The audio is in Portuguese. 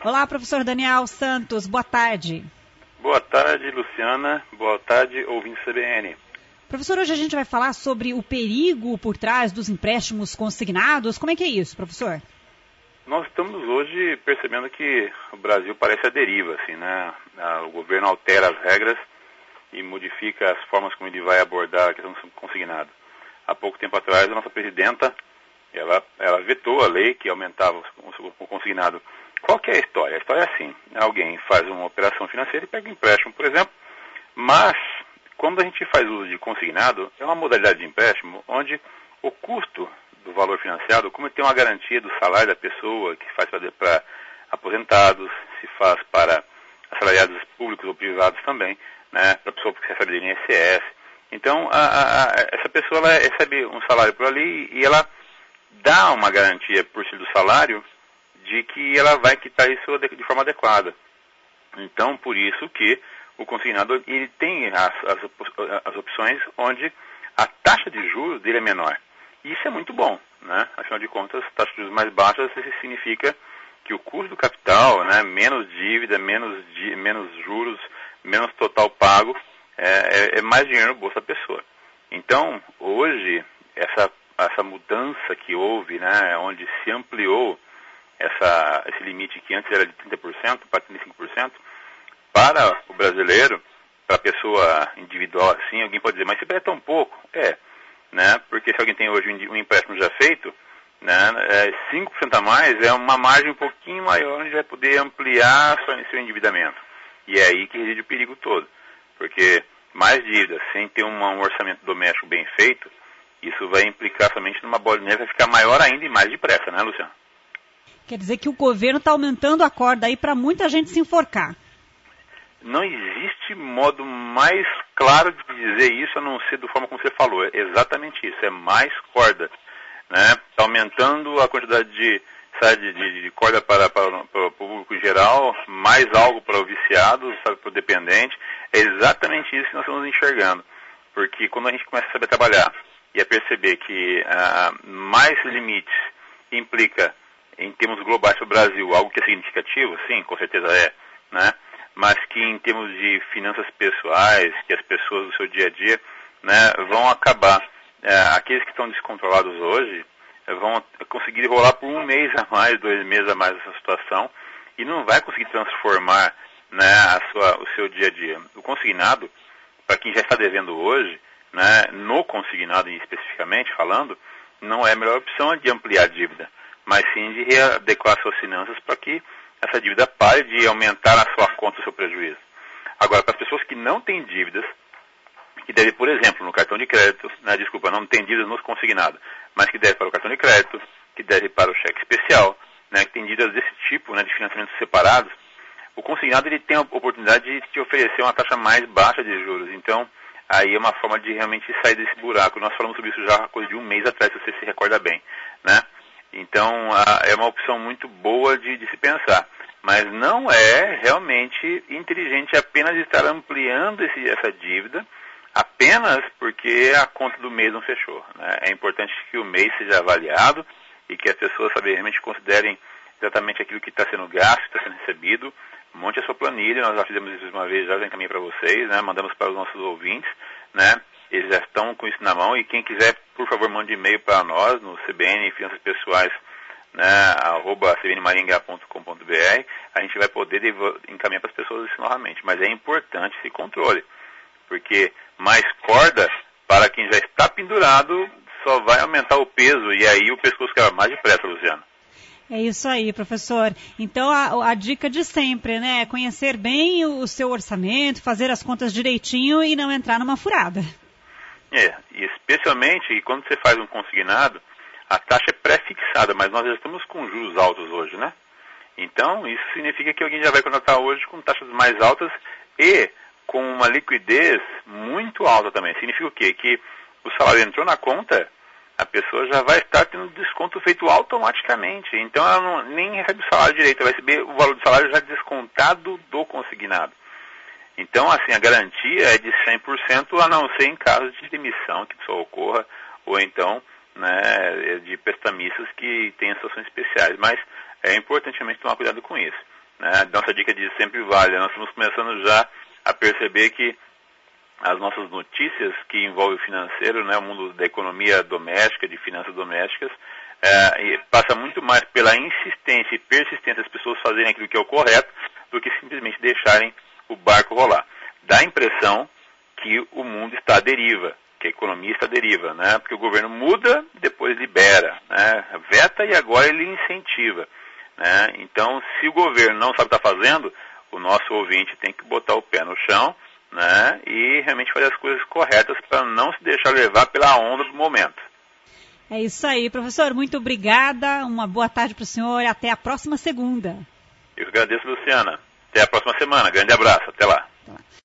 Olá, professor Daniel Santos, boa tarde. Boa tarde, Luciana. Boa tarde, ouvindo CBN. Professor, hoje a gente vai falar sobre o perigo por trás dos empréstimos consignados. Como é que é isso, professor? Nós estamos hoje percebendo que o Brasil parece a deriva, assim, né? O governo altera as regras e modifica as formas como ele vai abordar a questão do consignado. Há pouco tempo atrás, a nossa presidenta, ela vetou a lei que aumentava o consignado. Qual que é a história? A história é assim, alguém faz uma operação financeira e pega um empréstimo, por exemplo, mas quando a gente faz uso de consignado, é uma modalidade de empréstimo onde o custo do valor financiado, como tem uma garantia do salário da pessoa, que faz para aposentados, se faz para assalariados públicos ou privados também, né, para a pessoa que recebe do INSS. Então, essa pessoa ela recebe um salário por ali e ela dá uma garantia por si do salário de que ela vai quitar isso de forma adequada. Então, por isso que o consignado ele tem as opções onde a taxa de juros dele é menor. E isso é muito bom, né? Afinal de contas, taxas de juros mais baixas significa que o custo do capital, né, menos dívida, menos juros, menos total pago, é mais dinheiro no bolso da pessoa. Então, hoje, essa mudança que houve, né, onde se ampliou esse limite que antes era de 30% para 35%, para o brasileiro, para a pessoa individual assim, alguém pode dizer, mas se é tão pouco? Né? Porque se alguém tem hoje um empréstimo já feito, né, 5% a mais é uma margem um pouquinho maior onde vai poder ampliar seu endividamento. E é aí que reside o perigo todo. Porque mais dívidas, sem ter um orçamento doméstico bem feito, isso vai implicar somente numa bola de neve, vai ficar maior ainda e mais depressa, né, Luciano? Quer dizer que o governo está aumentando a corda aí para muita gente se enforcar. Não existe modo mais claro de dizer isso, a não ser da forma como você falou. É exatamente isso, é mais corda. Né? Está aumentando a quantidade de corda para o público em geral, mais algo para o viciado, para o dependente. É exatamente isso que nós estamos enxergando. Porque quando a gente começa a saber trabalhar e a perceber que mais limites implica, em termos globais para o Brasil, algo que é significativo, sim, com certeza é, né? Mas que em termos de finanças pessoais, que as pessoas do seu dia a dia, né, vão acabar, aqueles que estão descontrolados hoje, vão conseguir rolar por um mês a mais, 2 meses a mais essa situação, e não vai conseguir transformar, né, o seu dia a dia. O consignado, para quem já está devendo hoje, né, no consignado especificamente falando, não é a melhor opção de ampliar a dívida, mas sim de readequar suas finanças para que essa dívida pare de aumentar a sua conta, o seu prejuízo. Agora, para as pessoas que não têm dívidas, que devem, por exemplo, no cartão de crédito, não tem dívidas no consignado, mas que deve para o cartão de crédito, que deve para o cheque especial, né, que tem dívidas desse tipo, né, de financiamentos separados, o consignado ele tem a oportunidade de te oferecer uma taxa mais baixa de juros. Então, aí é uma forma de realmente sair desse buraco. Nós falamos sobre isso já há coisa de um mês atrás, se você se recorda bem, né? Então, é uma opção muito boa de se pensar. Mas não é realmente inteligente apenas estar ampliando essa dívida, apenas porque a conta do mês não fechou, né? É importante que o mês seja avaliado e que as pessoas realmente considerem exatamente aquilo que está sendo gasto, que está sendo recebido. Monte a sua planilha, nós já fizemos isso uma vez, já encaminhei para vocês, né? Mandamos para os nossos ouvintes, né? Eles já estão com isso na mão e quem quiser, por favor, mande e-mail para nós no CBN Finanças Pessoais, né, @cbnmaringá.com.br. A gente vai poder encaminhar para as pessoas isso novamente. Mas é importante esse controle, porque mais corda para quem já está pendurado só vai aumentar o peso e aí o pescoço quebra mais depressa, Luciano. É isso aí, professor. Então, a dica de sempre, né? É conhecer bem o seu orçamento, fazer as contas direitinho e não entrar numa furada. E especialmente quando você faz um consignado, a taxa é pré-fixada, mas nós já estamos com juros altos hoje, né? Então, isso significa que alguém já vai contratar hoje com taxas mais altas e com uma liquidez muito alta também. Significa o quê? Que o salário entrou na conta, a pessoa já vai estar tendo desconto feito automaticamente. Então, ela nem recebe o salário direito, ela vai receber o valor do salário já descontado do consignado. Então, assim, a garantia é de 100%, a não ser em caso de demissão que só ocorra, ou então, né, de prestamistas que tenham situações especiais. Mas é importante realmente tomar cuidado com isso. né? Nossa dica de sempre vale. Nós estamos começando já a perceber que as nossas notícias que envolvem o financeiro, né, o mundo da economia doméstica, de finanças domésticas, passa muito mais pela insistência e persistência das pessoas fazerem aquilo que é o correto do que simplesmente deixarem o barco rolar. Dá a impressão que o mundo está à deriva, que a economia está à deriva, né? Porque o governo muda, depois libera, né? Veta e agora ele incentiva, né? Então, se o governo não sabe o que está fazendo, o nosso ouvinte tem que botar o pé no chão, né? E realmente fazer as coisas corretas para não se deixar levar pela onda do momento. É isso aí, professor. Muito obrigada. Uma boa tarde para o senhor e até a próxima segunda. Eu agradeço, Luciana. Até a próxima semana. Grande abraço. Até lá.